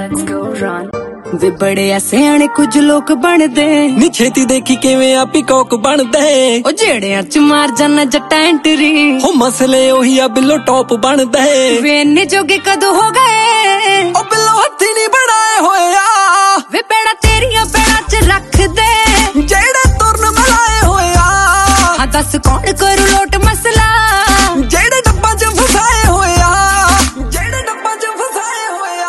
Let's go run वे बड़े सियाणे कुछ लोग बनदे नी छेती देखी किवें आ पीकॉक बनदे ओ जेड़ियां च मार जाना जट्टा एंट्री हो मसले ओही आ बिल्लो टॉप बनदे वे इन्ने जोगे कदों हो गए ओ बिल्लो हत्थी नहीं बनाए होया वे पैड़ा तेरियां पैड़ा च रख दे जेड़े तुरन मिलाए होया हाँ दस कौन करू लोट मसला जेड़े डब्बा च फसाए होया जेड़े डब्बा च फसाए होया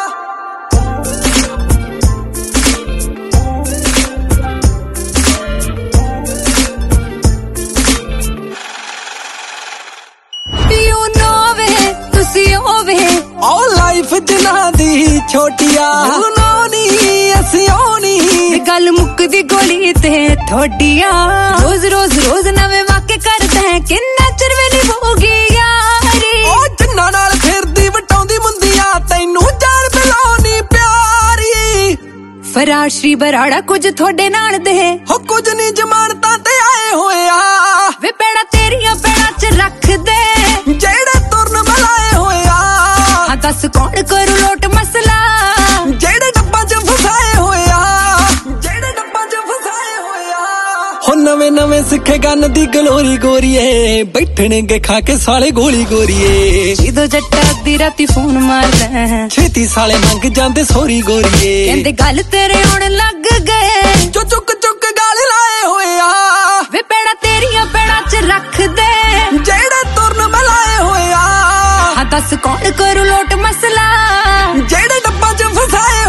You know वे तुसी होवे ओ लाइफ जिन्हां दी छोटिया नी असी ओनी गल मुकदी गोली ते थोड़िया रोज रोज रोज नवे वाके करदा है किन्ना चिर वे निभोगी यारी ओ जिन्ना नाल फिरदी वटाउंदी मुंदिया तैनू जान पिलाउनी प्यारी फरार श्री बराड़ा कुछ थोड़े नाल दे हो कुछ नहीं जमानतां ते आए होया वे पैड़ा तेरियां पैड़ा च रख दे जेड़े तुरन मिलाए होया हाँ दस कौन करू लोट मसला जेड़े डब्बा च फसाए होया जेड़े डब्बा च फसाए होया हो नवे नवे सिखे गन दी गलोरी गोरीए बैठणगे खा के साले गोली गोरीए जिदो जट्टा दी राती फोन मारदा छेती साले मंग जांदे सोरी गोरीए कहंदे गल तेरे होण लग गए जो चुक चुक गाल लाए होया वे पैड़ा तेरियां पैड़ा च रख दे जेड़े तुरन मिलाए होया हाँ दस कौन करू लोट मसला जेड़े डब्बा च फसाए